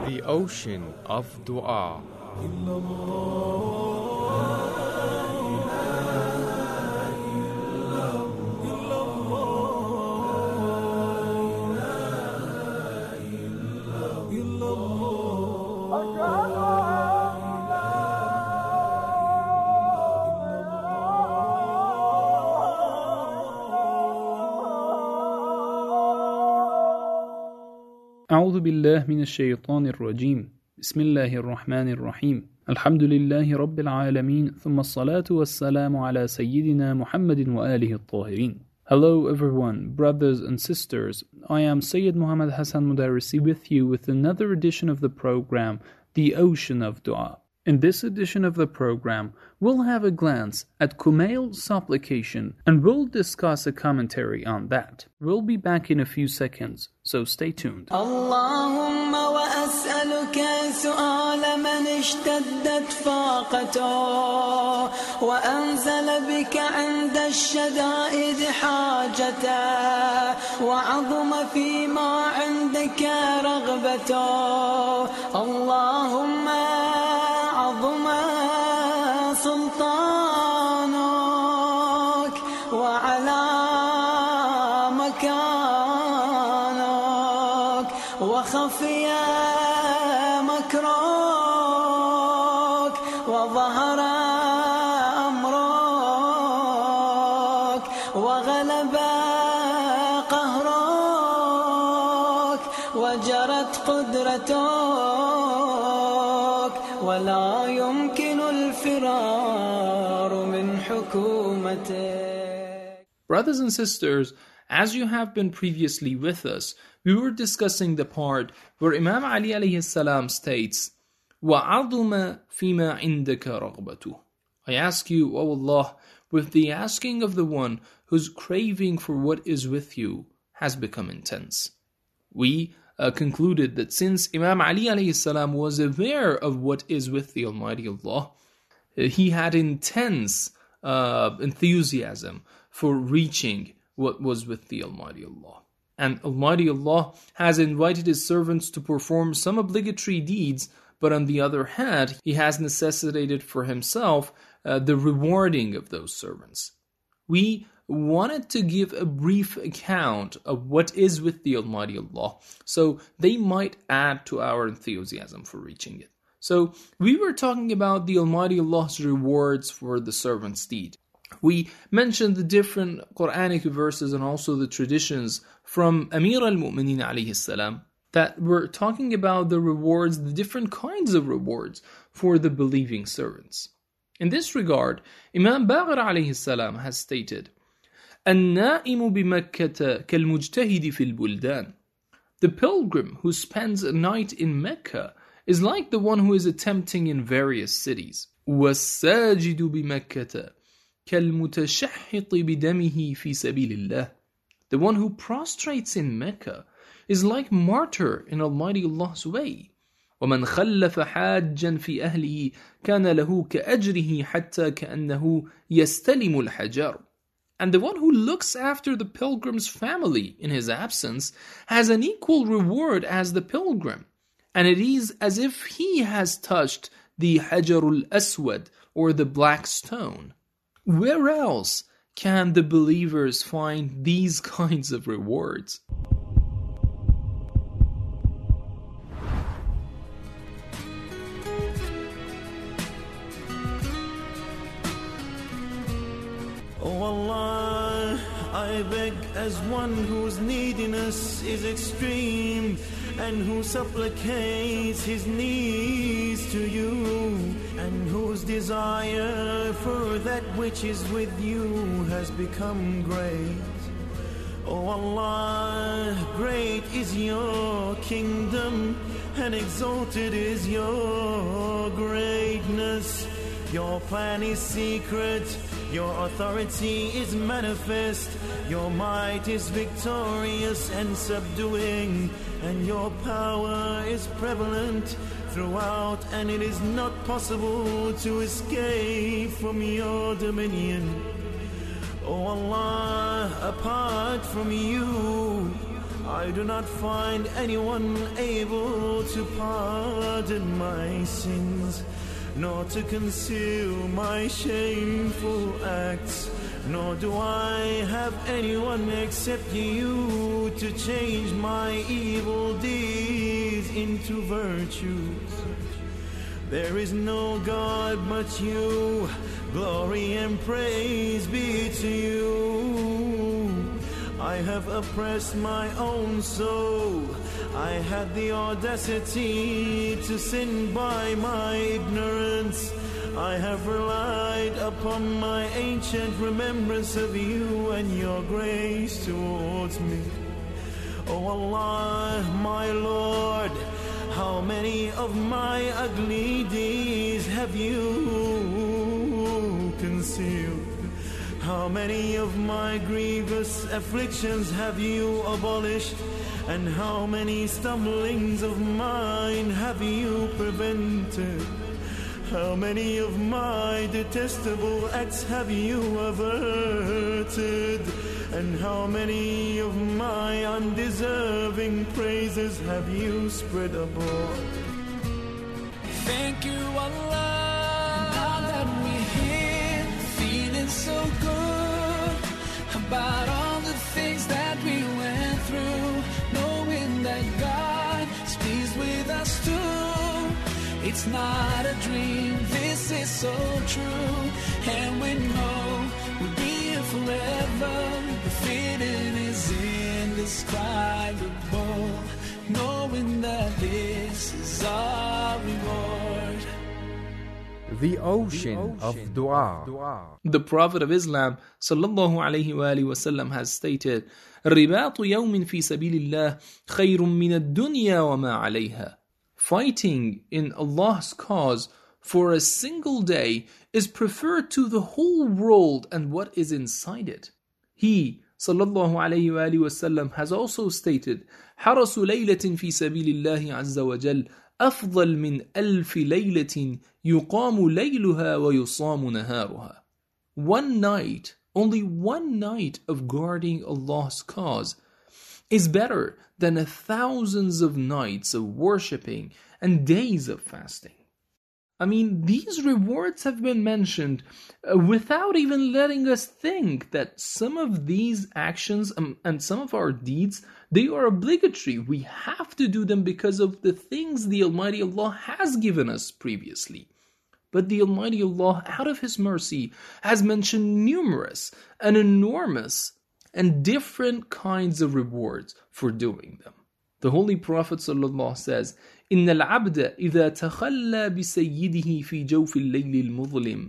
The ocean of dua. أعوذ بالله من الشيطان الرجيم بسم الله الرحمن الرحيم الحمد لله رب العالمين ثم الصلاة والسلام على سيدنا محمد وآله الطاهرين. Hello everyone, brothers and sisters. I am Sayyid Muhammad Hassan Mudarrisi with you with another edition of the program, The Ocean of Dua. In this edition of the program, we'll have a glance at Kumail's supplication and we'll discuss a commentary on that. We'll be back in a few seconds, so stay tuned. اللهم وأسألك سؤال من اشتدت فاقته وأنزل بك عند الشدائد حاجته وعظم فيما عندك رغبته اللهم عظم سلطانك وعلى مكانك وخفي مكرك وظهر أمرك وغلب قهرك وجرت قدرتك ولا يمكن الفرار من حكومتك. Brothers and sisters, as you have been previously with us, we were discussing the part where Imam Ali alayhi salam states, وَعَظُمَ فِيمَا عِنْدَكَ رَغْبَتُهُ. I ask you, O Allah, with the asking of the one whose craving for what is with you has become intense. We concluded that since Imam Ali alayhi salam was aware of what is with the Almighty Allah, he had intense enthusiasm for reaching what was with the Almighty Allah. And Almighty Allah has invited His servants to perform some obligatory deeds, but on the other hand, He has necessitated for Himself the rewarding of those servants. We wanted to give a brief account of what is with the Almighty Allah, so they might add to our enthusiasm for reaching it. So we were talking about the Almighty Allah's rewards for the servant's deed. We mentioned the different Quranic verses and also the traditions from Amir al-Mu'minin alayhi salam that were talking about the rewards, the different kinds of rewards for the believing servants. In this regard, Imam Baqir alayhi salam has stated, النائم بمكة كالمجتهد في البلدان. The pilgrim who spends a night in Mecca is like the one who is attempting in various cities. والساجد بمكة كالمتشحط بدمه في سبيل الله. The one who prostrates in Mecca is like martyr in Almighty Allah's way. ومن خلف حاجا في أهله كان له كأجره حتى كأنه يستلم الحجر. And the one who looks after the pilgrim's family in his absence has an equal reward as the pilgrim. And it is as if he has touched the Hajarul Aswad or the black stone. Where else can the believers find these kinds of rewards? Oh Allah, I beg as one whose neediness is extreme and who supplicates his needs to you and whose desire for that which is with you has become great. Oh Allah, great is your kingdom and exalted is your greatness. Your plan is secret, your authority is manifest, your might is victorious and subduing, and your power is prevalent throughout, and it is not possible to escape from your dominion. Oh Allah, apart from you, I do not find anyone able to pardon my sins, nor to conceal my shameful acts, nor do I have anyone except you to change my evil deeds into virtues. There is no God but you, glory and praise be to you. I have oppressed my own soul. I had the audacity to sin by my ignorance. I have relied upon my ancient remembrance of you and your grace towards me. O Allah, my Lord, how many of my ugly deeds have you concealed? How many of my grievous afflictions have you abolished? And how many stumblings of mine have you prevented? How many of my detestable acts have you averted? And how many of my undeserving praises have you spread abroad? Thank you, Allah, now that we're here, feeling so good about all the things that we went through, knowing that God is pleased with us too. It's not a dream, this is so true, and we know we'll be here forever. The feeling is indescribable, knowing that this is our reward. The ocean of dua. The Prophet of Islam sallallahu alaihi wasallam has stated, رِبَاطُ يَوْمٍ فِي سَبِيلِ اللَّهِ خَيْرٌ مِّنَ الدُّنْيَا وَمَا عَلَيْهَا. Fighting in Allah's cause for a single day is preferred to the whole world and what is inside it. He, sallallahu alayhi wa sallam, has also stated, حَرَسُ لَيْلَةٍ فِي سَبِيلِ اللَّهِ عَزَّ وَجَلَّ أَفْضَلْ مِنْ أَلْفِ لَيْلَةٍ يُقَامُ لَيْلُهَا وَيُصَامُ نَهَارُهَا. One night, only one night of guarding Allah's cause is better than 1,000 of nights of worshipping and days of fasting. I mean, these rewards have been mentioned without even letting us think that some of these actions and some of our deeds, they are obligatory. We have to do them because of the things the Almighty Allah has given us previously. But the Almighty Allah, out of His mercy, has mentioned numerous and enormous and different kinds of rewards for doing them. The Holy Prophet ﷺ says, إِنَّ الْعَبْدَ إِذَا تَخَلَّى بِسَيِّدِهِ فِي جَوْفِ اللَّيْلِ الْمُظْلِمِ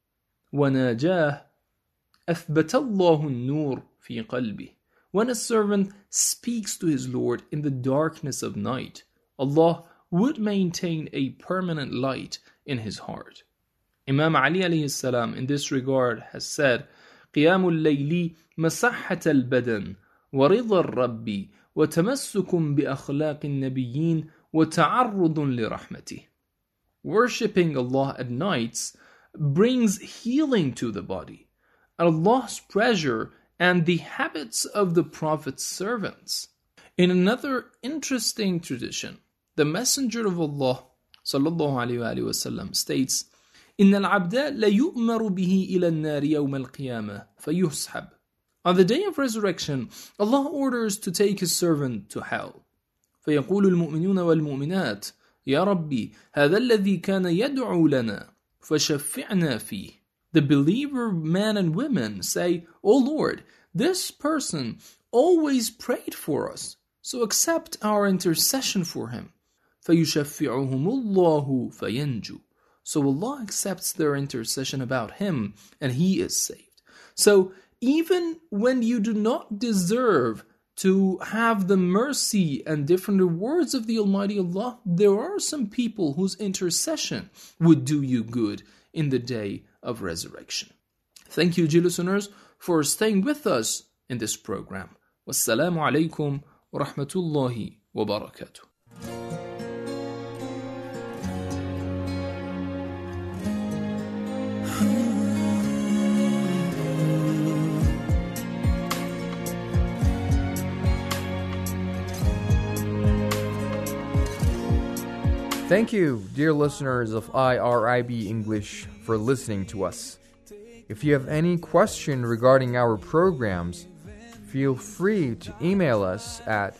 وَنَاجَاهُ أَثْبَتَ اللَّهُ النُّورَ فِي قَلْبِهِ. When a servant speaks to his Lord in the darkness of night, Allah would maintain a permanent light in his heart. Imam Ali alayhi salam in this regard has said, قيام الليل مسحة البدن ورضا الرب وتمسك بأخلاق النبيين وتعرض لرحمته. Worshipping Allah at nights brings healing to the body, Allah's pleasure, and the habits of the Prophet's servants. In another interesting tradition, the Messenger of Allah sallallahu alaihi wasallam states, إن العبد لا يؤمر به إلى النار يوم القيامة فيسحب. On the day of resurrection, Allah orders to take His servant to hell. فيقول المؤمنون والمؤمنات يا ربي هذا الذي كان يدعو لنا فشفعنا فيه. The believer men and women say, O Lord, this person always prayed for us, so accept our intercession for him. فيشفعهم الله فينجو. So Allah accepts their intercession about him and he is saved. So even when you do not deserve to have the mercy and different rewards of the Almighty Allah, there are some people whose intercession would do you good in the day of resurrection. Thank you, dear listeners, for staying with us in this program. Wassalamu alaikum wa rahmatullahi wa barakatuh. Thank you, dear listeners of IRIB English, for listening to us. If you have any question regarding our programs, feel free to email us at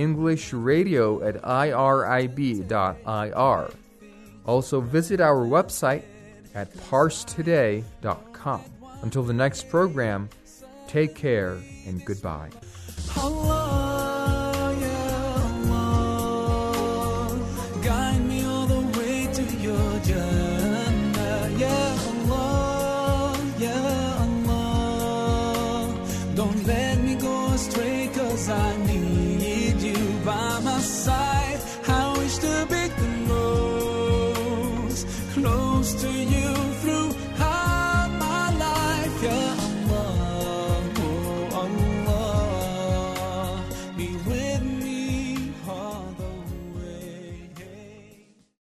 englishradio@irib.ir. Also visit our website at parstoday.com. Until the next program, take care and goodbye. Allah, yeah, Allah, guide me all the way to your Jannah. Yeah, Allah, don't let me go astray, 'cause I